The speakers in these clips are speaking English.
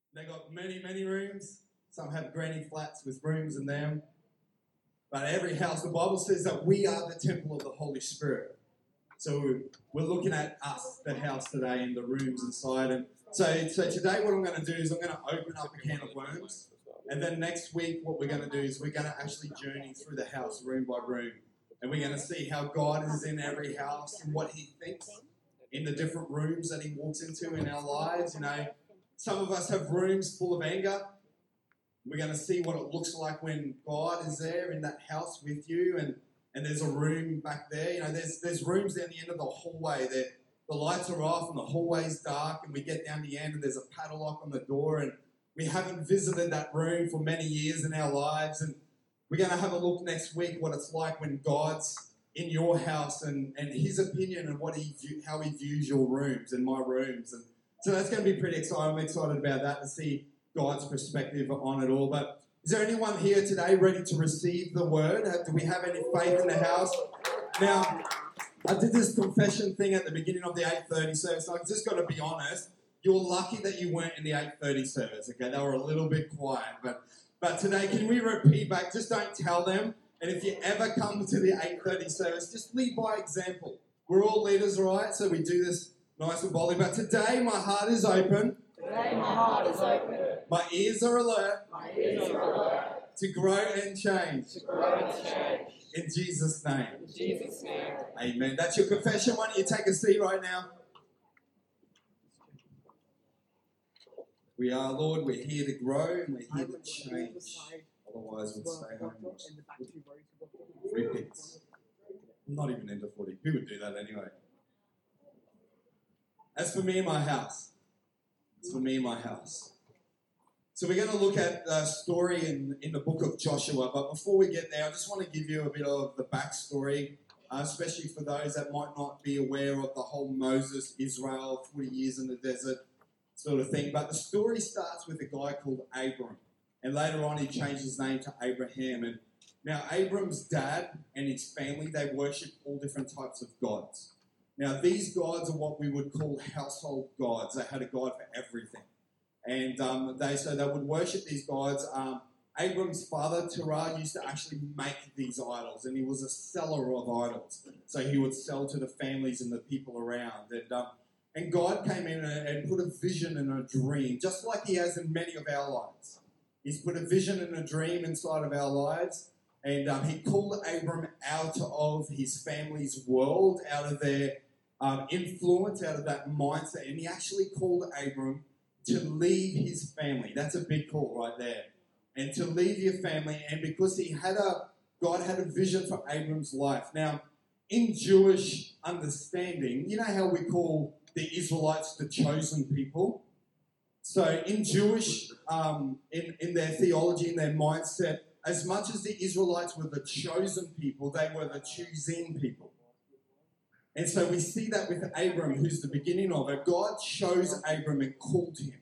They got many, many rooms. Some have granny flats with rooms in them. But every house, the Bible says that we are the temple of the Holy Spirit. So we're looking at us, the house today, and the rooms inside. And so today what I'm going to do is I'm going to open up a can of worms. And then next week what we're going to do is we're going to actually journey through the house room by room. And we're going to see how God is in every house and what he thinks in the different rooms that he walks into in our lives. You know, some of us have rooms full of anger. We're going to see what it looks like when God is there in that house with you, and there's a room back there. You know, there's rooms down the end of the hallway that the lights are off and the hallway's dark, and we get down the end and there's a padlock on the door, and we haven't visited that room for many years in our lives. And we're going to have a look next week what it's like when God's in your house and his opinion and how he views your rooms and my rooms. And so that's going to be pretty exciting. I'm excited about that to see God's perspective on it all. But is there anyone here today ready to receive the word? Do we have any faith in the house? Now, I did this confession thing at the beginning of the 8:30 service. So I've just got to be honest. You're lucky that you weren't in the 8:30 service, okay? They were a little bit quiet. But today, can we repeat back? Just don't tell them. And if you ever come to the 8:30 service, just lead by example. We're all leaders, right? So we do this nice and boldly. But today, my heart is open. Today my heart is open. My ears are alert. My ears are alert. To grow and change. To grow and change. In Jesus' name. In Jesus' name. Amen. That's your confession. Why don't you take a seat right now? We are, Lord, we're here to grow and we're here to change. Otherwise, we'd stay home and repeats. I'm not even into footy. Who would do that anyway? As for me and my house. It's for me and my house. So we're going to look at a story in the book of Joshua. But before we get there, I just want to give you a bit of the backstory, especially for those that might not be aware of the whole Moses, Israel, 40 years in the desert sort of thing. But the story starts with a guy called Abram. And later on, he changed his name to Abraham. And now, Abram's dad and his family, they worship all different types of gods. Now, these gods are what we would call household gods. They had a god for everything. And they would worship these gods. Abram's father, Terah, used to actually make these idols, and he was a seller of idols. So he would sell to the families and the people around. And God came in and put a vision and a dream, just like he has in many of our lives. He's put a vision and a dream inside of our lives. And he called Abram out of his family's world, out of their influence, out of that mindset. And he actually called Abram to leave his family. That's a big call right there. And to leave your family. And because God had a vision for Abram's life. Now, in Jewish understanding, you know how we call the Israelites the chosen people? So in Jewish, in their theology, in their mindset, as much as the Israelites were the chosen people, they were the choosing people. And so we see that with Abram, who's the beginning of it. God chose Abram and called him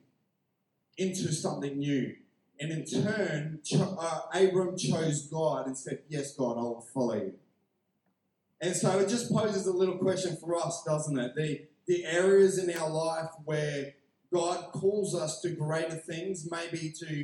into something new. And in turn, Abram chose God and said, yes, God, I will follow you. And so it just poses a little question for us, doesn't it? The areas in our life where God calls us to greater things, maybe to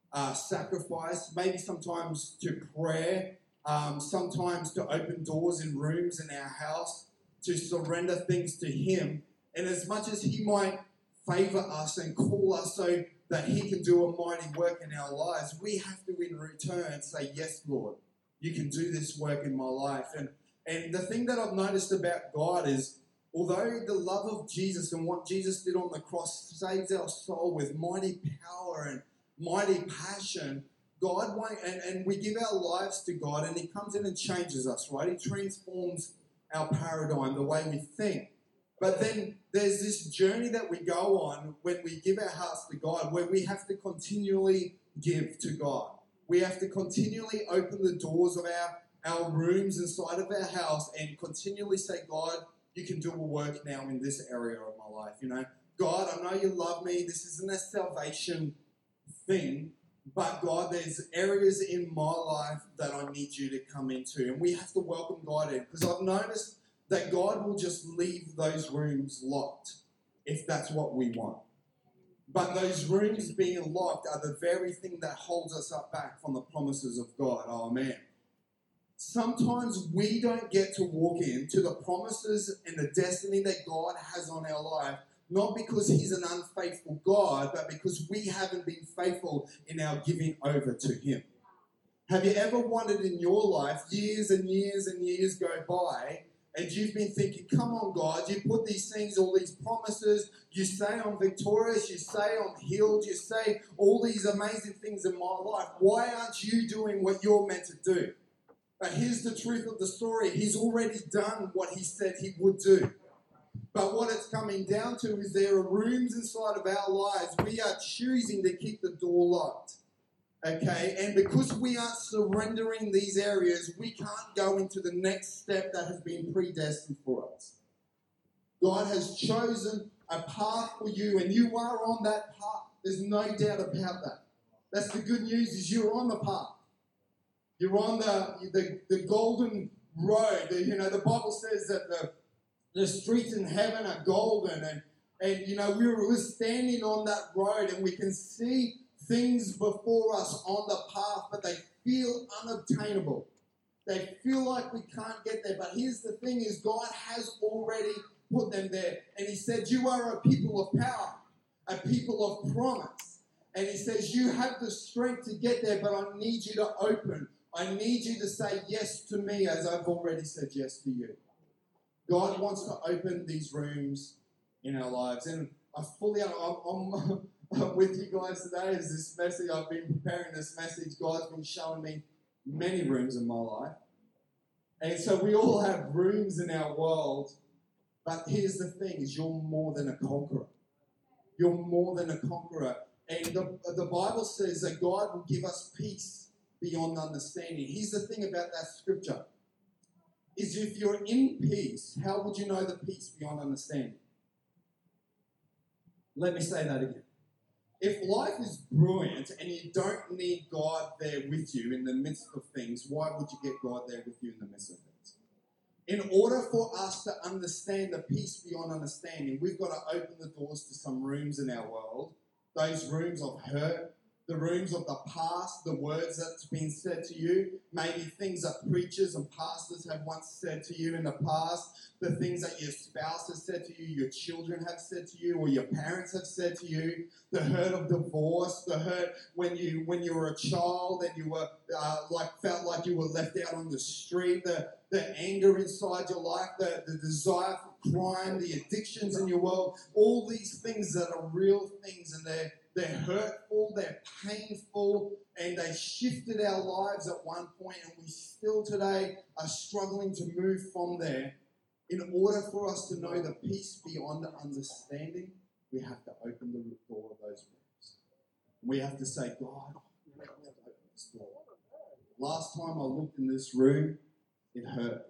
sacrifice, maybe sometimes to prayer, sometimes to open doors in rooms in our house, to surrender things to him. And as much as he might favor us and call us so that he can do a mighty work in our lives, we have to in return say, yes, Lord, you can do this work in my life. And the thing that I've noticed about God is, although the love of Jesus and what Jesus did on the cross saves our soul with mighty power and mighty passion, God won't, and we give our lives to God, and he comes in and changes us, right? He transforms our paradigm, the way we think. But then there's this journey that we go on when we give our hearts to God, where we have to continually give to God. We have to continually open the doors of our rooms inside of our house and continually say, God, you can do a work now in this area of my life. You know, God, I know you love me. This isn't a salvation thing, but God, there's areas in my life that I need you to come into. And we have to welcome God in, because I've noticed that God will just leave those rooms locked if that's what we want. But those rooms being locked are the very thing that holds us up back from the promises of God. Oh, man. Sometimes we don't get to walk into the promises and the destiny that God has on our life, not because He's an unfaithful God, but because we haven't been faithful in our giving over to Him. Have you ever wondered in your life, years and years and years go by, and you've been thinking, come on, God, you put these things, all these promises, you say I'm victorious, you say I'm healed, you say all these amazing things in my life. Why aren't you doing what you're meant to do? But here's the truth of the story. He's already done what He said He would do. But what it's coming down to is there are rooms inside of our lives we are choosing to keep the door locked. Okay, and because we aren't surrendering these areas, we can't go into the next step that has been predestined for us. God has chosen a path for you, and you are on that path. There's no doubt about that. That's the good news, is you're on the path. You're on the golden road. The Bible says that the streets in heaven are golden, and we're standing on that road, and we can see things before us on the path, but they feel unobtainable. They feel like we can't get there. But here's the thing is God has already put them there. And He said, you are a people of power, a people of promise. And He says, you have the strength to get there, but I need you to open. I need you to say yes to me as I've already said yes to you. God wants to open these rooms in our lives. And I'm with you guys today as this message. I've been preparing this message. God's been showing me many rooms in my life. And so we all have rooms in our world. But here's the thing, is you're more than a conqueror. You're more than a conqueror. And the Bible says that God will give us peace beyond understanding. Here's the thing about that scripture, is if you're in peace, how would you know the peace beyond understanding? Let me say that again. If life is brilliant and you don't need God there with you in the midst of things, why would you get God there with you in the midst of things? In order for us to understand the peace beyond understanding, we've got to open the doors to some rooms in our world, those rooms of hurt, the rooms of the past, the words that's been said to you, maybe things that preachers and pastors have once said to you in the past, the things that your spouse has said to you, your children have said to you, or your parents have said to you, the hurt of divorce, the hurt when you were a child and you were felt like you were left out on the street, the anger inside your life, the desire for crime, the addictions in your world, all these things that are real things, and they're hurtful, they're painful, and they shifted our lives at one point, and we still today are struggling to move from there. In order for us to know the peace beyond understanding, we have to open the door of those rooms. We have to say, God, I have to open this door. Last time I looked in this room, it hurt.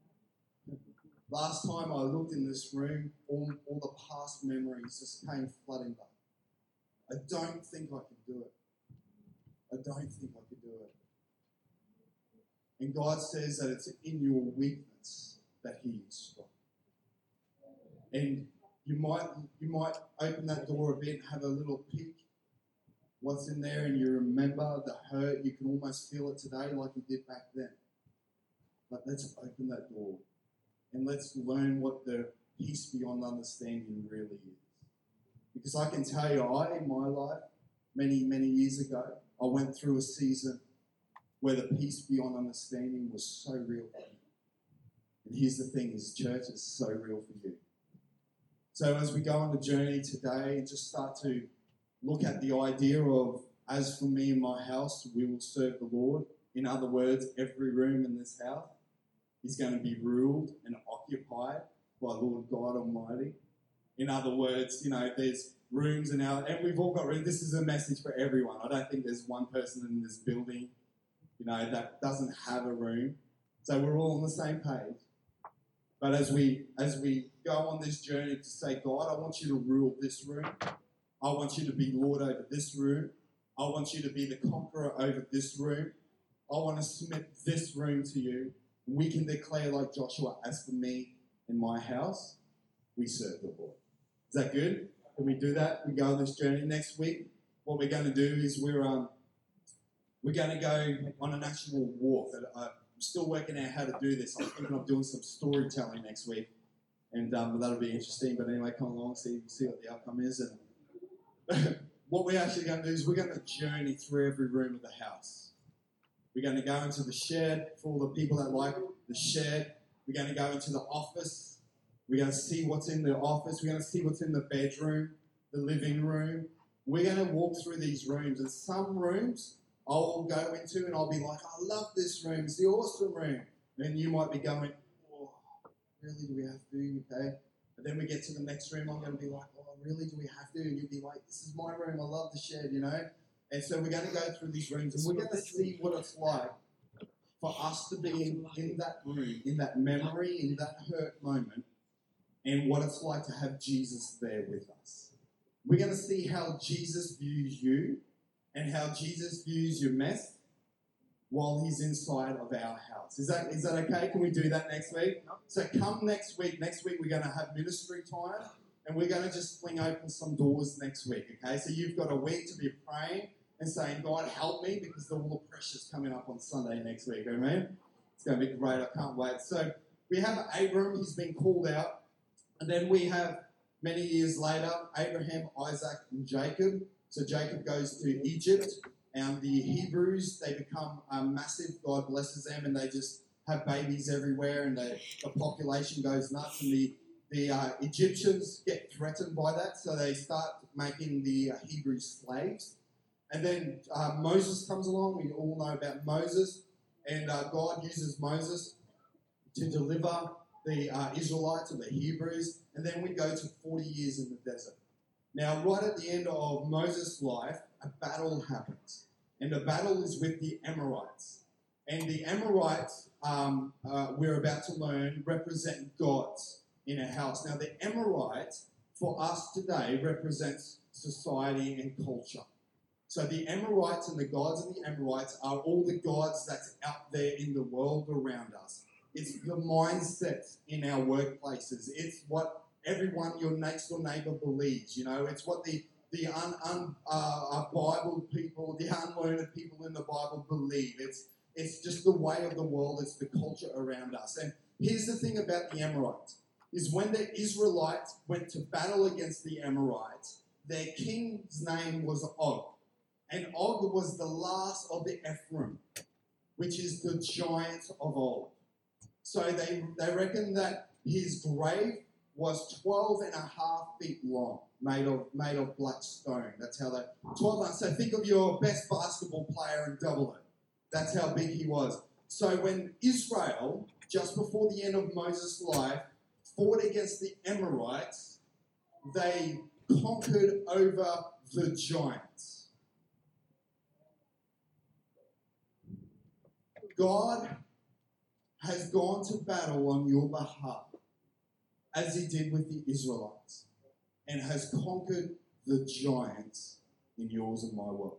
Last time I looked in this room, all the past memories just came flooding back. I don't think I could do it. I don't think I could do it. And God says that it's in your weakness that He is strong. And you might open that door a bit and have a little peek what's in there, and you remember the hurt. You can almost feel it today like you did back then. But let's open that door and let's learn what the peace beyond understanding really is. Because I can tell you, in my life, many, many years ago, I went through a season where the peace beyond understanding was so real for me. And here's the thing, is church is so real for you. So as we go on the journey today, just start to look at the idea of, as for me and my house, we will serve the Lord. In other words, every room in this house is going to be ruled and occupied by Lord God Almighty. In other words, there's rooms and we've all got rooms. This is a message for everyone. I don't think there's one person in this building, that doesn't have a room. So we're all on the same page. But as we go on this journey to say, God, I want you to rule this room. I want you to be Lord over this room. I want you to be the conqueror over this room. I want to submit this room to you. We can declare like Joshua, as for me and my house, we serve the Lord. Is that good? Can we do that? We go on this journey next week. What we're going to do is we're going to go on an actual walk. I'm still working out how to do this. I'm thinking of doing some storytelling next week, and that'll be interesting. But anyway, come along, see what the outcome is. And what we're actually going to do is we're going to journey through every room of the house. We're going to go into the shed for all the people that like the shed. We're going to go into the office. We're going to see what's in the office. We're going to see what's in the bedroom, the living room. We're going to walk through these rooms. And some rooms I'll go into and I'll be like, I love this room. It's the awesome room. And you might be going, oh, really, do we have to? Okay. But then we get to the next room. I'm going to be like, oh, really, do we have to? And you'll be like, this is my room. I love the shed, you know. And so we're going to go through these rooms and we're going to see what it's like for us to be in that room, in that memory, in that hurt moment, and what it's like to have Jesus there with us. We're going to see how Jesus views you and how Jesus views your mess while he's inside of our house. Is that okay? Can we do that next week? So come next week. Next week we're going to have ministry time and we're going to just fling open some doors next week, okay? So you've got a week to be praying and saying, God, help me, because all the pressure's coming up on Sunday next week, amen? It's going to be great. I can't wait. So we have Abram. He's been called out. And then we have, many years later, Abraham, Isaac, and Jacob. So Jacob goes to Egypt, and the Hebrews, they become massive. God blesses them, and they just have babies everywhere, and the population goes nuts, and the Egyptians get threatened by that, so they start making the Hebrews slaves. And then Moses comes along. We all know about Moses, and God uses Moses to deliver the Israelites or the Hebrews, and then we go to 40 years in the desert. Now, right at the end of Moses' life, a battle happens, and the battle is with the Amorites. And the Amorites, we're about to learn, represent gods in a house. Now, the Amorites, for us today, represents society and culture. So the Amorites and the gods of the Amorites are all the gods that's out there in the world around us. It's the mindsets in our workplaces. It's what everyone, your next door neighbour, believes. You know, it's what the Bible people, the unlearned people in the Bible believe. It's just the way of the world. It's the culture around us. And here's the thing about the Amorites, is when the Israelites went to battle against the Amorites, their king's name was Og. And Og was the last of the Ephraim, which is the giants of old. So they reckon that his grave was 12 and a half feet long, made of black stone. That's how 12. So think of your best basketball player and double it. That's how big he was. So when Israel, just before the end of Moses' life, fought against the Amorites, they conquered over the giants. God has gone to battle on your behalf, as he did with the Israelites, and has conquered the giants in yours and my world.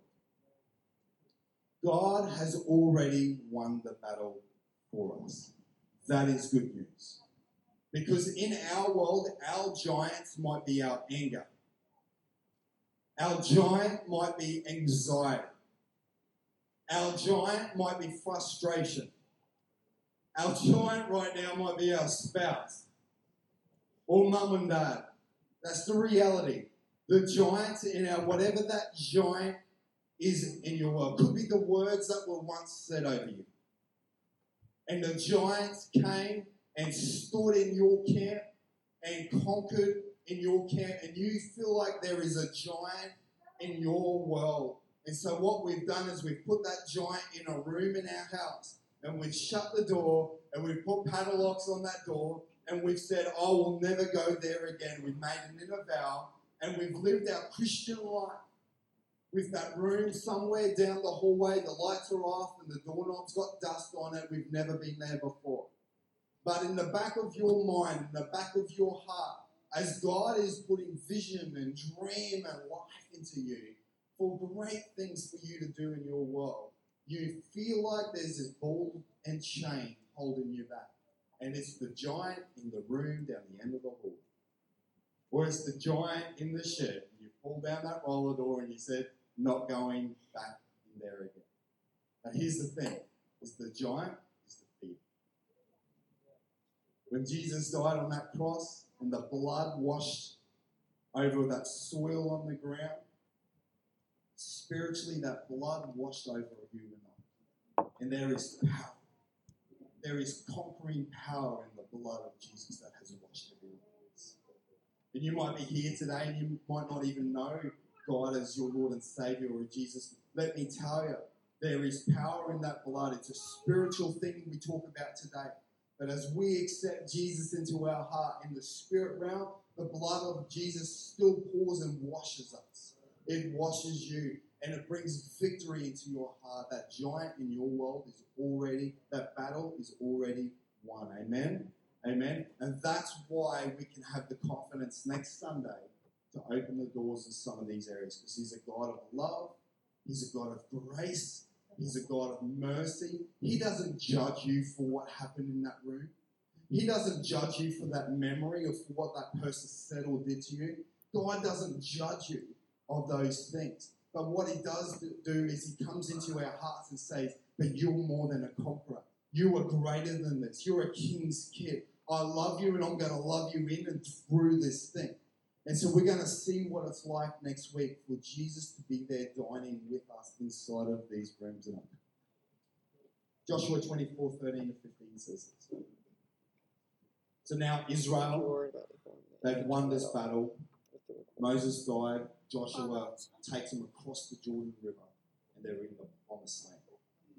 God has already won the battle for us. That is good news. Because in our world, our giants might be our anger. Our giant might be anxiety. Our giant might be frustration. Our giant right now might be our spouse or mum and dad. That's the reality. The giants in our, whatever that giant is in your world, could be the words that were once said over you. And the giants came and stood in your camp and conquered in your camp, and you feel like there is a giant in your world. And so what we've done is we've put that giant in a room in our house, and we've shut the door, and we've put padlocks on that door, and we've said, I will never go there again. We've made an inner vow, and we've lived our Christian life with that room somewhere down the hallway. The lights are off, and the doorknob's got dust on it. We've never been there before. But in the back of your mind, in the back of your heart, as God is putting vision and dream and life into you, for great things for you to do in your world, you feel like there's this ball and chain holding you back. And it's the giant in the room down the end of the hall. Or it's the giant in the shed. You pull down that roller door and you said, not going back in there again. But here's the thing, is the giant is the fear. When Jesus died on that cross and the blood washed over that soil on the ground, spiritually that blood washed over a human life. And there is power. There is conquering power in the blood of Jesus that has washed everyone else. And you might be here today and you might not even know God as your Lord and Saviour or Jesus. Let me tell you, there is power in that blood. It's a spiritual thing we talk about today. But as we accept Jesus into our heart in the spirit realm, the blood of Jesus still pours and washes us. It washes you and it brings victory into your heart. That giant in your world is already, that battle is already won. Amen? Amen? And that's why we can have the confidence next Sunday to open the doors in some of these areas, because He's a God of love, He's a God of grace, He's a God of mercy. He doesn't judge you for what happened in that room. He doesn't judge you for that memory or for what that person said or did to you. God doesn't judge you of those things. But what He does do is He comes into our hearts and says, but you're more than a conqueror. You are greater than this. You're a king's kid. I love you and I'm going to love you in and through this thing. And so we're going to see what it's like next week for Jesus to be there dining with us inside of these rooms. Joshua 24:13-15 says this. So now Israel, they've won this battle. Moses died. Joshua takes them across the Jordan River and they're in the promised land.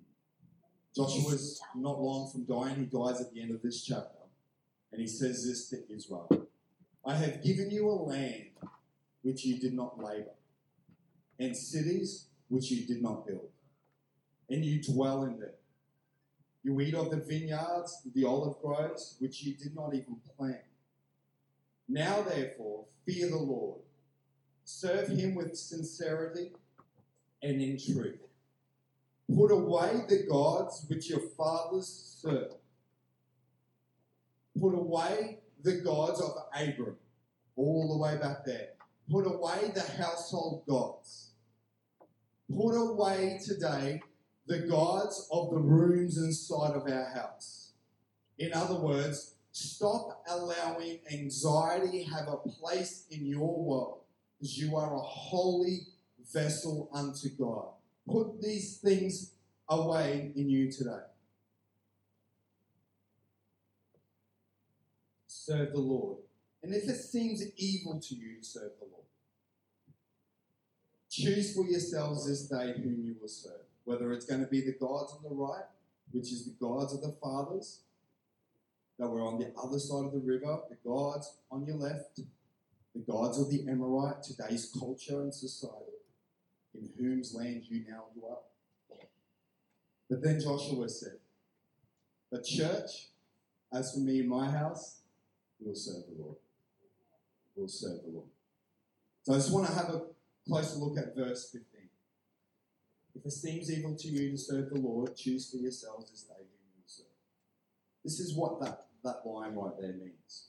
Joshua's not long from dying. He dies at the end of this chapter. And he says this to Israel. I have given you a land which you did not labor, and cities which you did not build, and you dwell in them. You eat of the vineyards, the olive groves, which you did not even plant. Now, therefore, fear the Lord. Serve Him with sincerity and in truth. Put away the gods which your fathers served. Put away the gods of Abram, all the way back there. Put away the household gods. Put away today the gods of the rooms inside of our house. In other words, stop allowing anxiety have a place in your world, because you are a holy vessel unto God. Put these things away in you today. Serve the Lord. And if it seems evil to you to serve the Lord, choose for yourselves this day whom you will serve. Whether it's going to be the gods on the right, which is the gods of the fathers that were on the other side of the river, the gods on your left, the gods of the Amorite, today's culture and society, in whose land you now dwell. But then Joshua said, but church, as for me and my house, we'll serve the Lord. We'll serve the Lord. So I just want to have a closer look at verse 15. If it seems evil to you to serve the Lord, choose for yourselves this day whom you will serve. This is what that line right there means.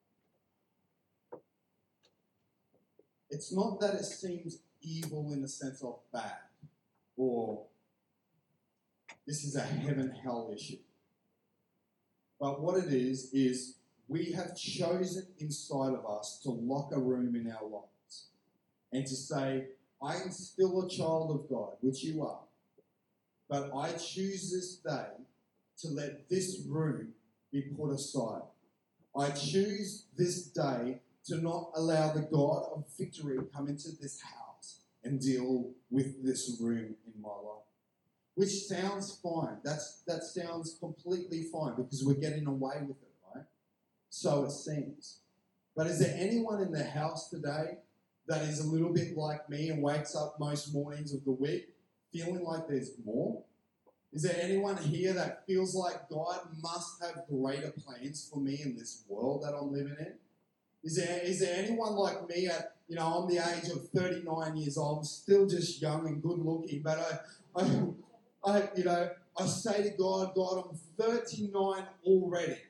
It's not that it seems evil in the sense of bad, or this is a heaven-hell issue. But what it is we have chosen inside of us to lock a room in our lives and to say, I am still a child of God, which you are, but I choose this day to let this room be put aside. I choose this day to not allow the God of victory come into this house and deal with this room in my life. Which sounds fine. That sounds completely fine because we're getting away with it, right? So it seems. But is there anyone in the house today that is a little bit like me and wakes up most mornings of the week feeling like there's more? Is there anyone here that feels like God must have greater plans for me in this world that I'm living in? Is there anyone like me at, I'm the age of 39 years old, I'm still just young and good looking, but I say to God, I'm 39 already,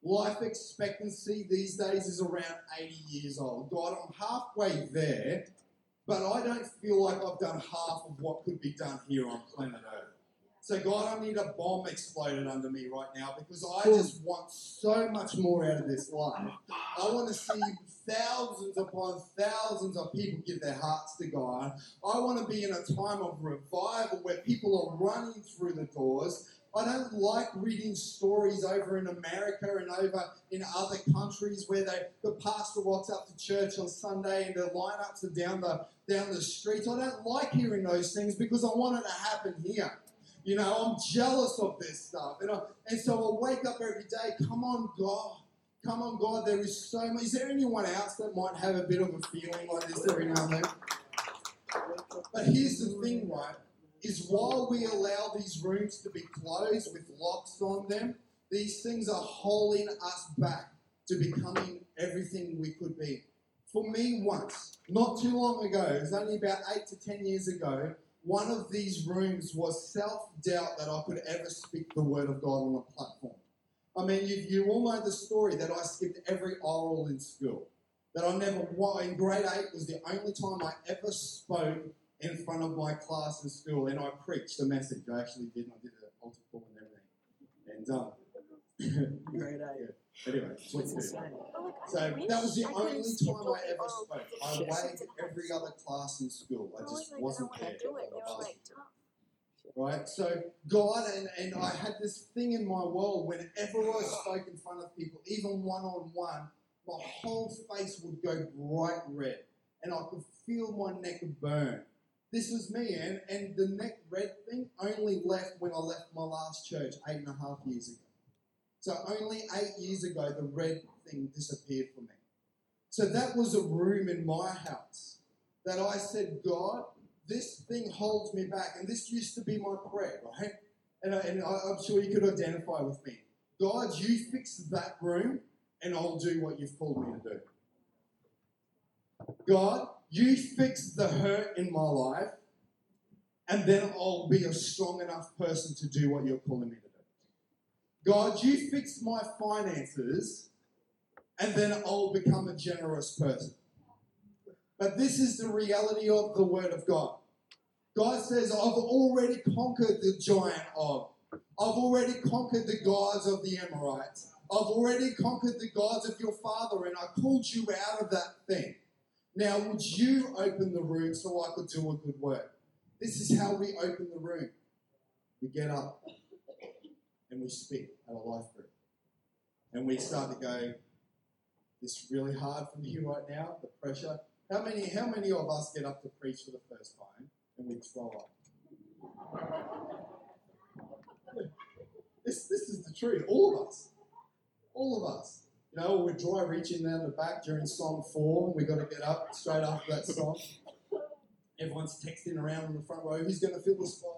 Life expectancy these days is around 80 years old. God, I'm halfway there, but I don't feel like I've done half of what could be done here on planet Earth. So God, I need a bomb exploded under me right now because I just want so much more out of this life. I want to see thousands upon thousands of people give their hearts to God. I want to be in a time of revival where people are running through the doors. I don't like reading stories over in America and over in other countries where the pastor walks up to church on Sunday and the lineups are down the streets. I don't like hearing those things because I want it to happen here. You know, I'm jealous of this stuff. And so I wake up every day, come on, God. Come on, God, there is so much. Is there anyone else that might have a bit of a feeling like this every now and then? But here's the thing, right, is while we allow these rooms to be closed with locks on them, these things are holding us back to becoming everything we could be. For me once, not too long ago, it was only about 8 to 10 years ago, one of these rooms was self-doubt that I could ever speak the word of God on a platform. I mean, you all know the story that I skipped every oral in school. That I never, in grade 8 was the only time I ever spoke in front of my class in school, and I preached the message. I actually did, and I did an altar call and everything. And Grade 8. yeah. Anyway, What's the same? so that was the only time I ever spoke. I waved every other class in school. I just wasn't there. Right? So God, and I had this thing in my world, whenever I spoke in front of people, even one-on-one, my whole face would go bright red. And I could feel my neck burn. This was me, and the neck red thing only left when I left my last church 8.5 years ago. So only 8 years ago, the red thing disappeared from me. So that was a room in my house that I said, God, this thing holds me back. And this used to be my prayer, right? And I'm sure you could identify with me. God, you fix that room, and I'll do what you've called me to do. God, you fix the hurt in my life, and then I'll be a strong enough person to do what you're calling me to do. God, you fix my finances, and then I'll become a generous person. But this is the reality of the Word of God. God says, I've already conquered the giant of. I've already conquered the gods of the Amorites. I've already conquered the gods of your father, and I called you out of that thing. Now, would you open the room so I could do a good work? This is how we open the room. We get up and we speak at a life group. And we start to go, this is really hard for me right now, the pressure. How many of us get up to preach for the first time and we throw up? This is the truth. All of us. All of us. You know, we're dry reaching down the back during Song 4. We've got to get up straight after that song. Everyone's texting around in the front row. Who's going to fill the spot?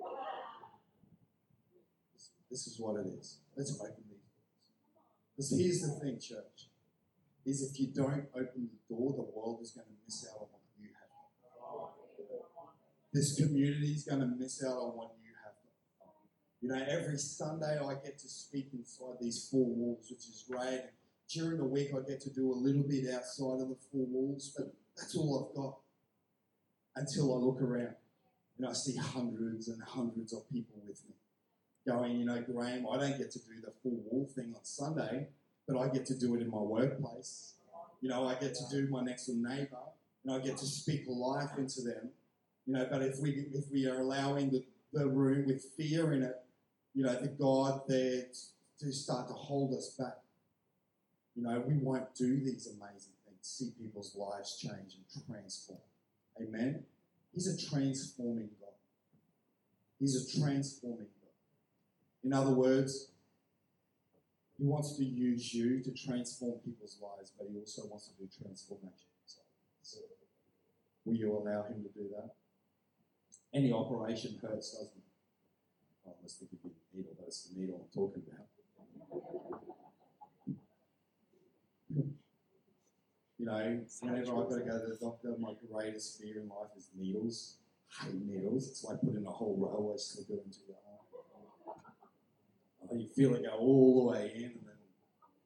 This is what it is. Let's open these doors. Because here's the thing, church, is if you don't open the door, the world is going to miss out on what you have. This community is going to miss out on what you have. You know, every Sunday I get to speak inside these four walls, which is great. And during the week I get to do a little bit outside of the four walls, but that's all I've got until I look around and I see hundreds and hundreds of people with me going, you know, Graham, I don't get to do the full wall thing on Sunday, but I get to do it in my workplace. You know, I get to do my next door neighbour and I get to speak life into them. You know, but if we are allowing the room with fear in it, you know, the God there to start to hold us back. You know, we won't do these amazing things, see people's lives change and transform. Amen? He's a transforming God. He's a transforming God. In other words, he wants to use you to transform people's lives, but he also wants to do transformation inside. Will you allow him to do that? Any operation hurts, doesn't it? Oh, unless they give you a needle, but it's the needle I'm talking about. You know, whenever I've got to go to the doctor, my greatest fear in life is needles. I hate needles. It's like putting a whole railway slipper into your arm. Oh, you feel it go all the way in, and then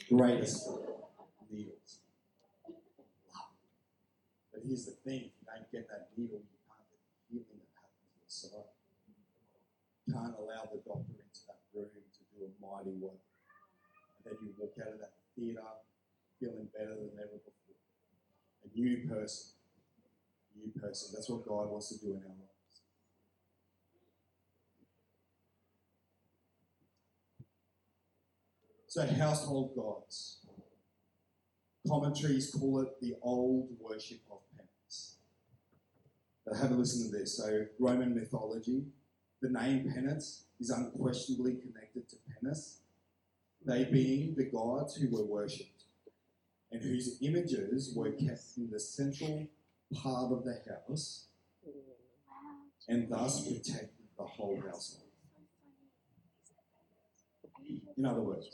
greatest needles. Love. But here's the thing, if you don't get that needle, you can't get the healing that happens inside. You can't allow the doctor into that room to do a mighty work. And then you walk out of that theatre feeling better than ever before. A new person. New person. That's what God wants to do in our lives. So household gods. Commentaries call it the old worship of penance. But have a listen to this. So Roman mythology, the name penance is unquestionably connected to Penus, they being the gods who were worshipped and whose images were kept in the central part of the house and thus protected the whole household. In other words,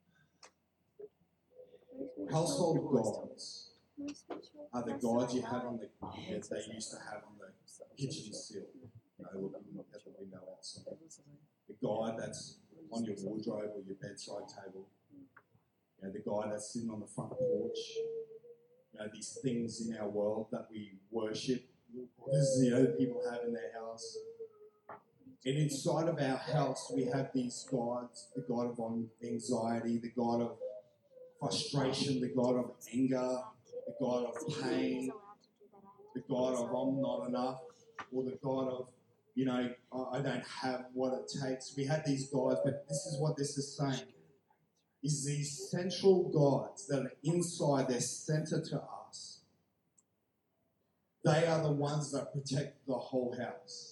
household gods are the gods you have on the that they used to have on the kitchen sill. You know, looking at the window outside. The god that's on your wardrobe or your bedside table. You know, the guy that's sitting on the front porch. You know, these things in our world that we worship. This is, you know, people have in their house. And inside of our house, we have these gods, the god of anxiety, the god of frustration, the god of anger, the god of pain, the god of I'm not enough, or the god of, you know, I don't have what it takes. We have these gods, but this is what this is saying, is these central gods that are inside, they're center to us. They are the ones that protect the whole house.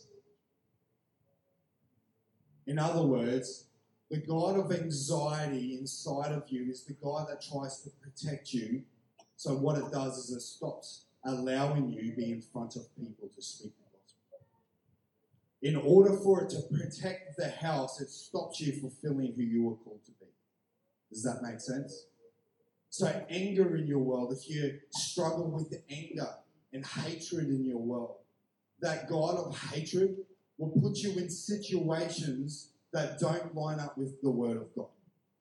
In other words, the God of anxiety inside of you is the God that tries to protect you. So what it does is it stops allowing you to be in front of people to speak the gospel. In order for it to protect the house, it stops you fulfilling who you were called to be. Does that make sense? So anger in your world, if you struggle with anger and hatred in your world, that God of hatred will put you in situations that don't line up with the Word of God.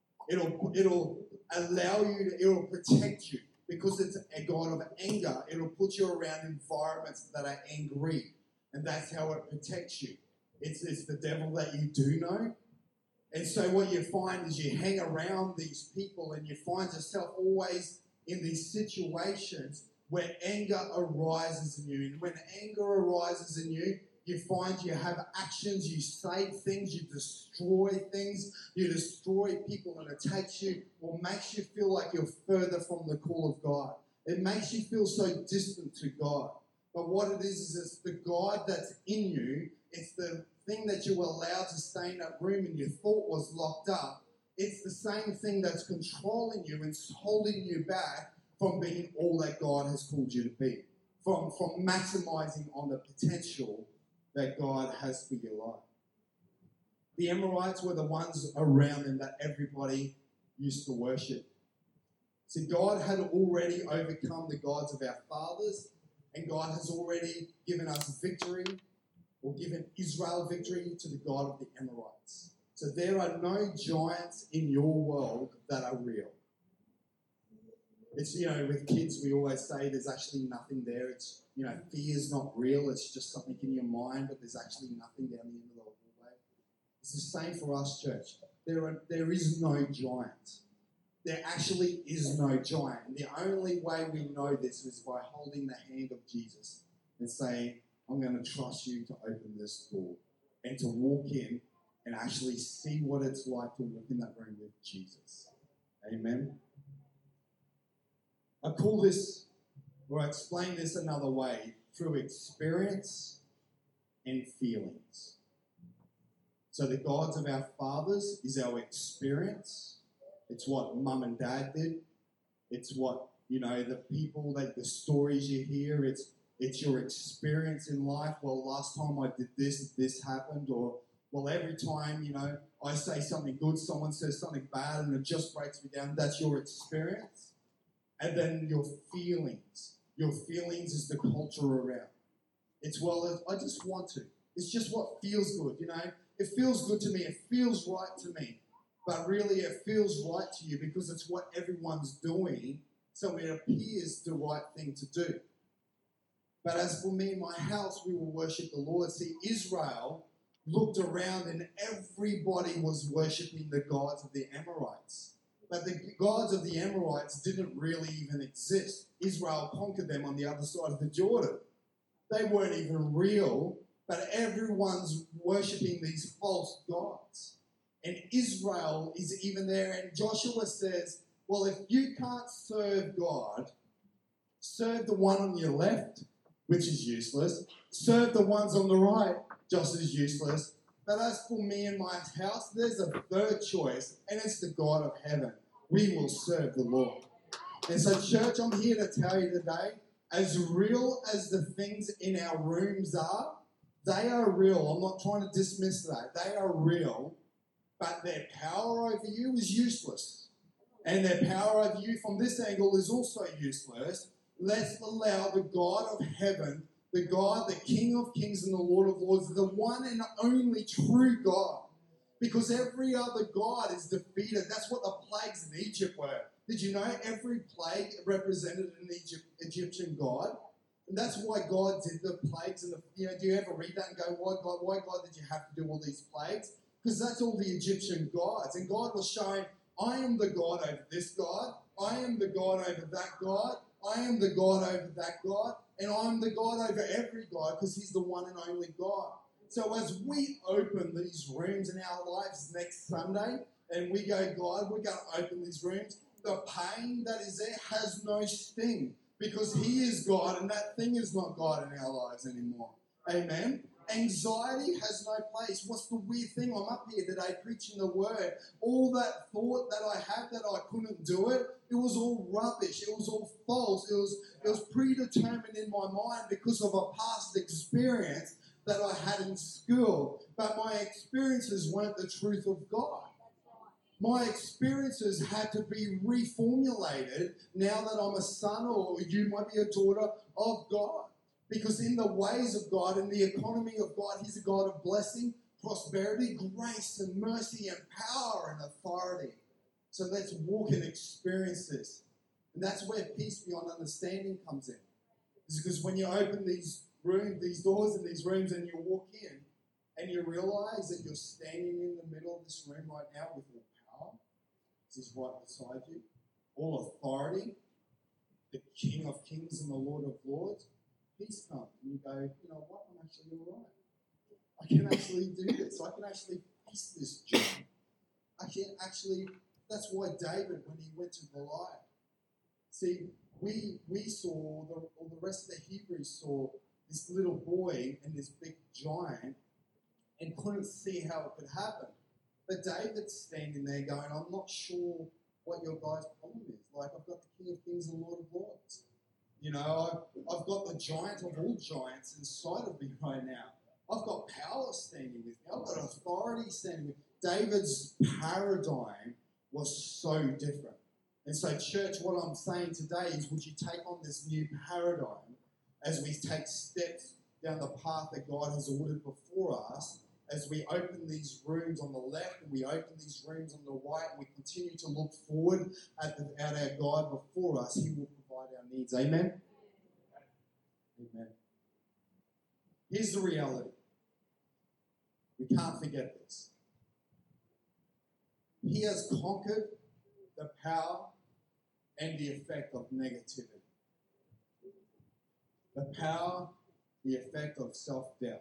It'll allow you, it'll protect you because it's a God of anger. It'll put you around environments that are angry, and that's how it protects you. It's the devil that you do know. And so what you find is you hang around these people and you find yourself always in these situations where anger arises in you. And when anger arises in you, you find you have actions, you say things, you destroy things, you destroy people, and it takes you or makes you feel like you're further from the call of God. It makes you feel so distant to God. But what it is it's the God that's in you. It's the thing that you were allowed to stay in that room and you thought was locked up. It's the same thing that's controlling you and holding you back from being all that God has called you to be, from maximizing on the potential that God has for your life. The Amorites were the ones around them that everybody used to worship. See, God had already overcome the gods of our fathers, and God has already given us victory, or given Israel victory to the God of the Amorites. So there are no giants in your world that are real. It's, you know, with kids, we always say there's actually nothing there. It's, you know, fear is not real. It's just something in your mind, but there's actually nothing down the end of the hallway. It's the same for us, church. There is no giant. There actually is no giant. And the only way we know this is by holding the hand of Jesus and saying, I'm going to trust you to open this door and to walk in and actually see what it's like to walk in that room with Jesus. Amen. I call this, or I explain this another way, through experience and feelings. So the gods of our fathers is our experience. It's what mum and dad did. It's what, you know, the people, like the stories you hear. It's your experience in life. Well, last time I did this happened. Or, well, every time, you know, I say something good, someone says something bad, and it just breaks me down. That's your experience. And then your feelings. Your feelings is the culture around. It's, well, I just want to. It's just what feels good, you know. It feels good to me. It feels right to me. but really it feels right to you because it's what everyone's doing, so it appears the right thing to do. But as for me and my house, we will worship the Lord. See, Israel looked around and everybody was worshipping the gods of the Amorites. But the gods of the Amorites didn't really even exist. Israel conquered them on the other side of the Jordan. They weren't even real, but everyone's worshipping these false gods. And Israel is even there. And Joshua says, well, if you can't serve God, serve the one on your left, which is useless. Serve the ones on the right, just as useless. But as for me and my house, there's a third choice, and it's the God of heaven. We will serve the Lord. And so, church, I'm here to tell you today, as real as the things in our rooms are, they are real. I'm not trying to dismiss that. They are real, but their power over you is useless. And their power over you from this angle is also useless. Let's allow the God of heaven, the God, the King of kings and the Lord of lords, the one and only true God. Because every other God is defeated. That's what the plagues in Egypt were. Did you know every plague represented an Egyptian god? And that's why God did the plagues. And do you ever read that and go, why God did you have to do all these plagues? Because that's all the Egyptian gods. And God was showing, I am the God over this God. I am the God over that God. I am the God over that God. And I am the God over every God because he's the one and only God. So as we open these rooms in our lives next Sunday, and we go, God, we're going to open these rooms, the pain that is there has no sting because he is God and that thing is not God in our lives anymore. Amen? Anxiety has no place. What's the weird thing? I'm up here today preaching the word. All that thought that I had that I couldn't do it, it was all rubbish. It was all false. It was predetermined in my mind because of a past experience that I had in school. But my experiences weren't the truth of God. My experiences had to be reformulated now that I'm a son, or you might be a daughter of God. Because in the ways of God, in the economy of God, he's a God of blessing, prosperity, grace and mercy and power and authority. So let's walk and experience this. And that's where peace beyond understanding comes in. It's because when you open these rooms, these doors in these rooms, and you walk in and you realize that you're standing in the middle of this room right now with all power. This is right beside you. All authority, the King of kings and the Lord of lords. Peace comes. And you go, you know what? I'm actually all right. I can actually do this. I can actually face this job. I can actually, that's why David, when he went to Goliath, see, we saw, or the rest of the Hebrews saw this little boy and this big giant and couldn't see how it could happen. But David's standing there going, I'm not sure what your guy's problem is. Like, I've got the King of Kings and Lord of Lords. You know, I've got the giant of all giants inside of me right now. I've got power standing with me. I've got authority standing with me. David's paradigm was so different. And so, church, what I'm saying today is, would you take on this new paradigm as we take steps down the path that God has ordered before us, as we open these rooms on the left and we open these rooms on the right, and we continue to look forward at our God before us, he will provide our needs. Amen? Amen. Here's the reality. We can't forget this. He has conquered the power and the effect of negativity. The power, the effect of self-doubt.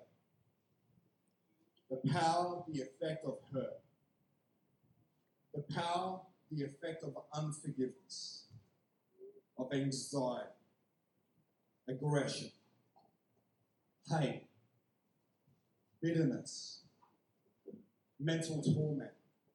The power, the effect of hurt. The power, the effect of unforgiveness, of anxiety, aggression, hate, bitterness, mental torment,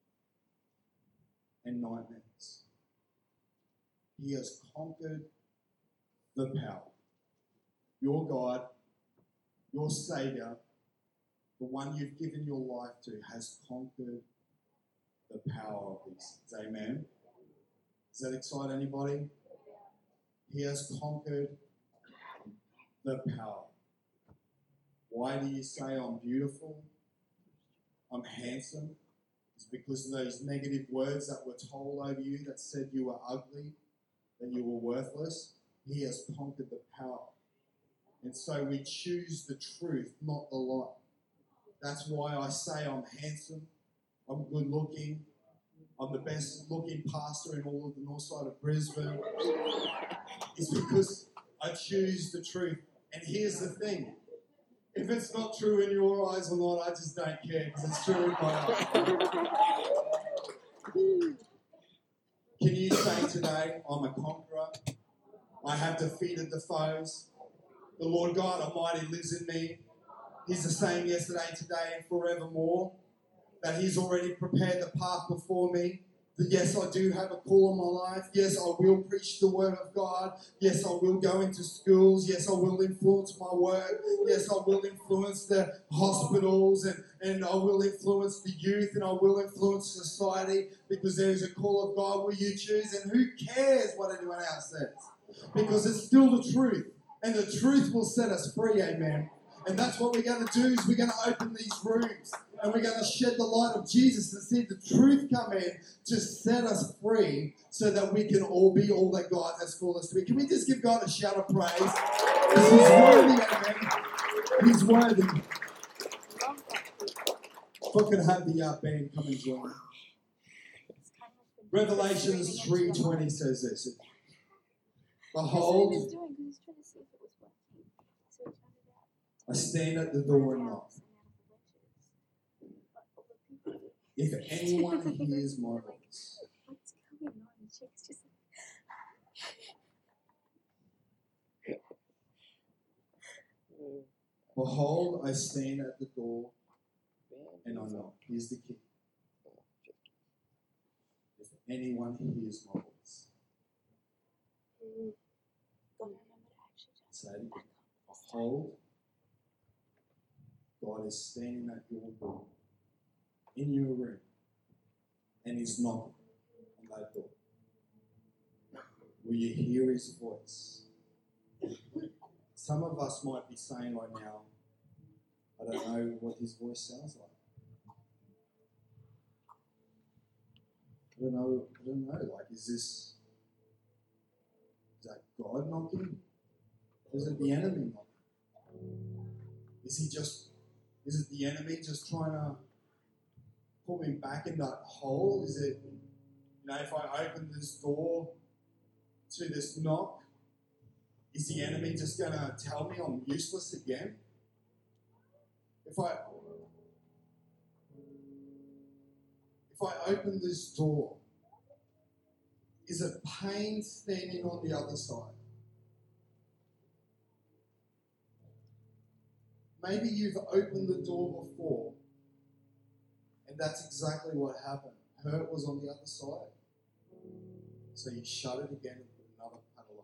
and nightmares. He has conquered the power. Your God, your Savior, the one you've given your life to, has conquered the power of these things. Amen? Does that excite anybody? He has conquered the power. Why do you say I'm beautiful? I'm handsome? It's because of those negative words that were told over you that said you were ugly, that you were worthless. He has conquered the power. And so we choose the truth, not the lie. That's why I say I'm handsome, I'm good looking, I'm the best looking pastor in all of the north side of Brisbane. It's because I choose the truth. And here's the thing. If it's not true in your eyes or not, I just don't care because it's true in my eyes. Can you say today, I'm a conqueror? I have defeated the foes. The Lord God Almighty lives in me. He's the same yesterday, today, and forevermore. That He's already prepared the path before me. That yes, I do have a call on my life. Yes, I will preach the word of God. Yes, I will go into schools. Yes, I will influence my work. Yes, I will influence the hospitals and I will influence the youth and I will influence society because there is a call of God. Will you choose? And who cares what anyone else says? Because it's still the truth. And the truth will set us free, amen. And that's what we're going to do is we're going to open these rooms and we're going to shed the light of Jesus and see the truth come in to set us free so that we can all be all that God has called us to be. Can we just give God a shout of praise? Because He's worthy, amen. He's worthy. If I could have the band come and join. Revelations 3:20 says this. Behold, I stand at the door and knock. If anyone hears my voice, behold, I stand at the door and I knock. Here's the key. If anyone hears my voice, say it again. Behold, God is standing at your door, in your room, and He's knocking on that door. Will you hear His voice? Some of us might be saying right now, I don't know what His voice sounds like. I don't know. Like, is that God knocking? Or is it the enemy knocking? Is it the enemy just trying to pull me back in that hole? Is it, if I open this door to this knock, is the enemy just going to tell me I'm useless again? If I open this door, is it pain standing on the other side? Maybe you've opened the door before, and that's exactly what happened. Hurt was on the other side. So you shut it again and put another padlock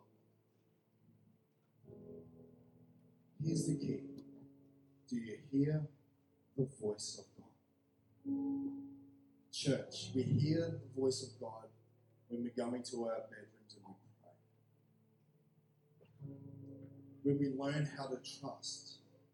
on. Here's the key. Do you hear the voice of God? Church, we hear the voice of God when we go into our bedrooms and we pray. When we learn how to trust.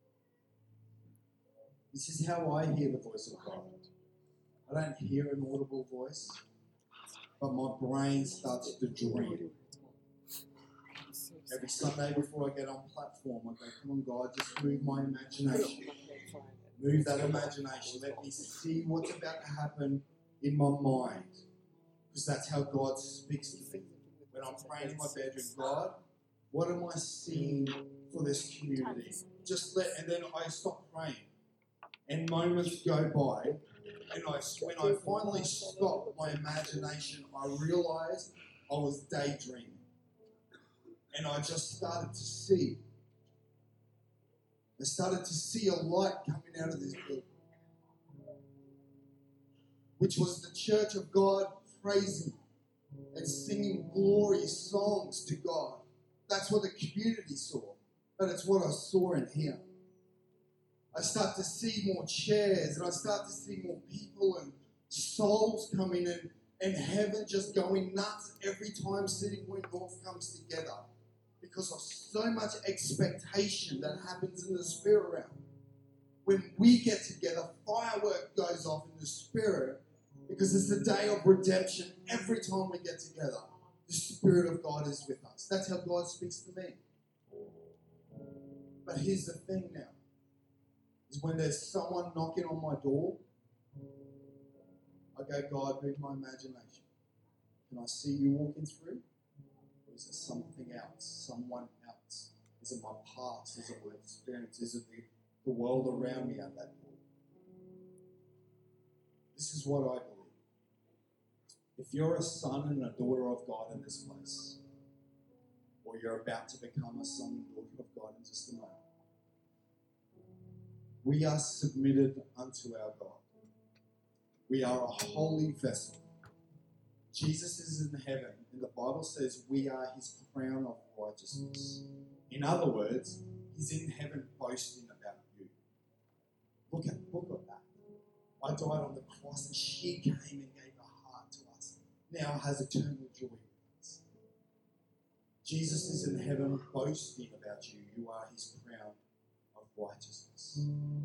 This is how I hear the voice of God. I don't hear an audible voice, but my brain starts to dream. Every Sunday before I get on platform, I go, come on God, just move my imagination. Move that imagination. Let me see what's about to happen in my mind. Because that's how God speaks to me. When I'm praying in my bedroom, God, what am I seeing for this community? And then I stop praying. And moments go by, and when I finally stopped my imagination, I realized I was daydreaming. And I just started to see. I started to see a light coming out of this building, which was the church of God praising and singing glory songs to God. That's what the community saw, but it's what I saw in here. I start to see more chairs, and I start to see more people and souls coming in, and heaven just going nuts every time City Point North comes together because of so much expectation that happens in the spirit realm. When we get together, firework goes off in the spirit, Because it's the day of redemption. Every time we get together, the Spirit of God is with us. That's how God speaks to me. But here's the thing now, is when there's someone knocking on my door, I go, God, move my imagination. Can I see you walking through? Or is it something else, someone else? Is it my past? Is it my experience? Is it the world around me at that point? This is what I believe. If you're a son and a daughter of God in this place, or you're about to become a son and daughter of God in just a moment, we are submitted unto our God. We are a holy vessel. Jesus is in heaven, and the Bible says we are his crown of righteousness. In other words, he's in heaven boasting about you. Look at that. I died on the cross, and she came and gave her heart to us. Now has eternal joy with us. Jesus is in heaven boasting about you. You are his crown of righteousness.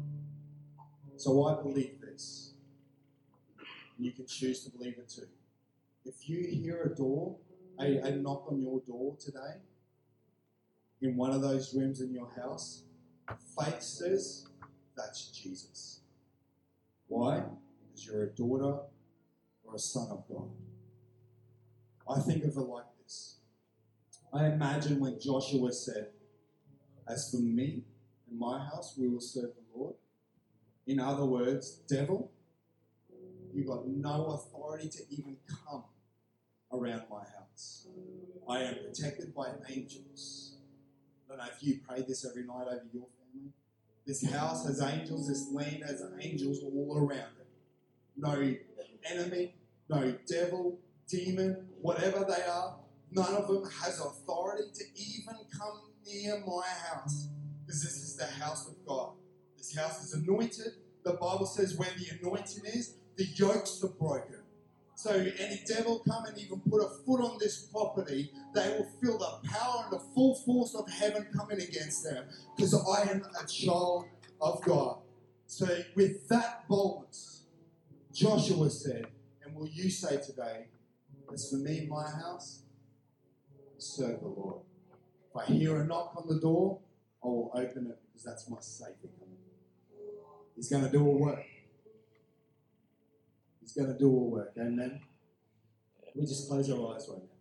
So I believe this. And you can choose to believe it too. If you hear a knock on your door today, in one of those rooms in your house, faith says that's Jesus. Why? Because you're a daughter or a son of God. I think of it like this. I imagine when Joshua said, as for me and my house, we will serve the Lord. In other words, devil, you got no authority to even come around my house. I am protected by angels. I don't know if you pray this every night over your family. This house has angels, this land has angels all around it. No enemy, no devil, demon, whatever they are, none of them has authority to even come near my house. Because this is the house of God. This house is anointed. The Bible says where the anointing is, the yokes are broken. So any devil come and even put a foot on this property, they will feel the power and the full force of heaven coming against them. Because I am a child of God. So with that boldness, Joshua said, and will you say today, as for me and my house, serve the Lord. If I hear a knock on the door, I will open it because that's my Savior coming. He's going to do a work. He's going to do a work. Amen. We just close our eyes right now.